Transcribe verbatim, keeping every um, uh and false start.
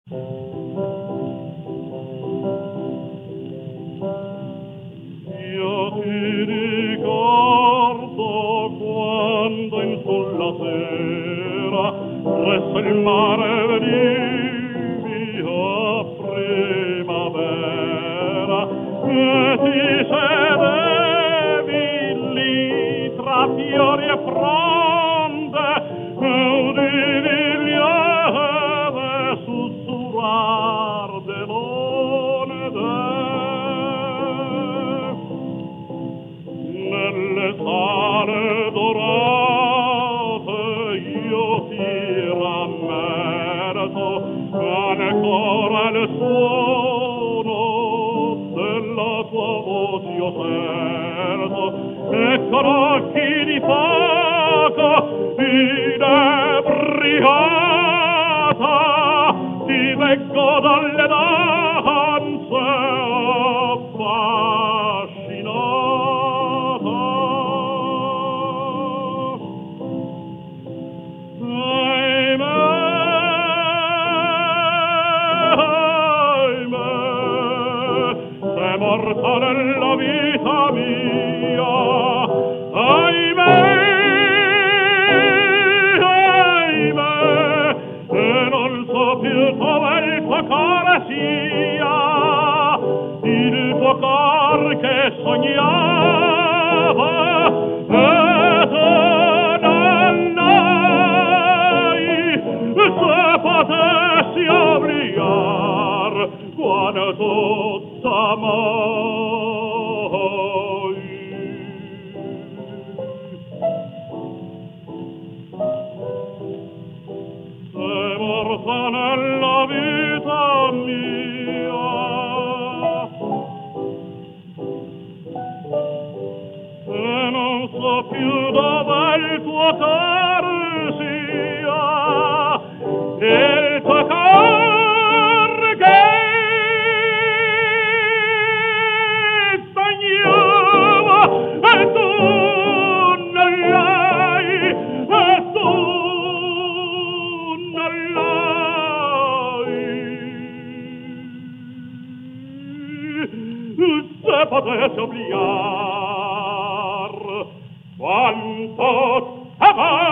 Io ti ricordo quando in sulla sera presso il mare venivi a primavera e ti sedevi lì tra fiori e fronde e udivi lieve sussurrar dell'onde. Nelle sale dorate io ti rammerto, ancora il suono della tua voce io sento, e con occhi di fuoco inebriata ti veggo dalle danze affascinata. Ahimè, ahimè, sei morta nella vita mia. Ahimè, ahimè, e non so più dove il tuo cuore sia, il tuo cor che sognava e tu non hai, se potessi obligar quanto t'amai. Sei morta nella vita mia. E non so più dove il tuo cor sia, il tuo cor che sognava e tu non l'hai, e tu non l'hai. Se potessi obligar quanto t'amai.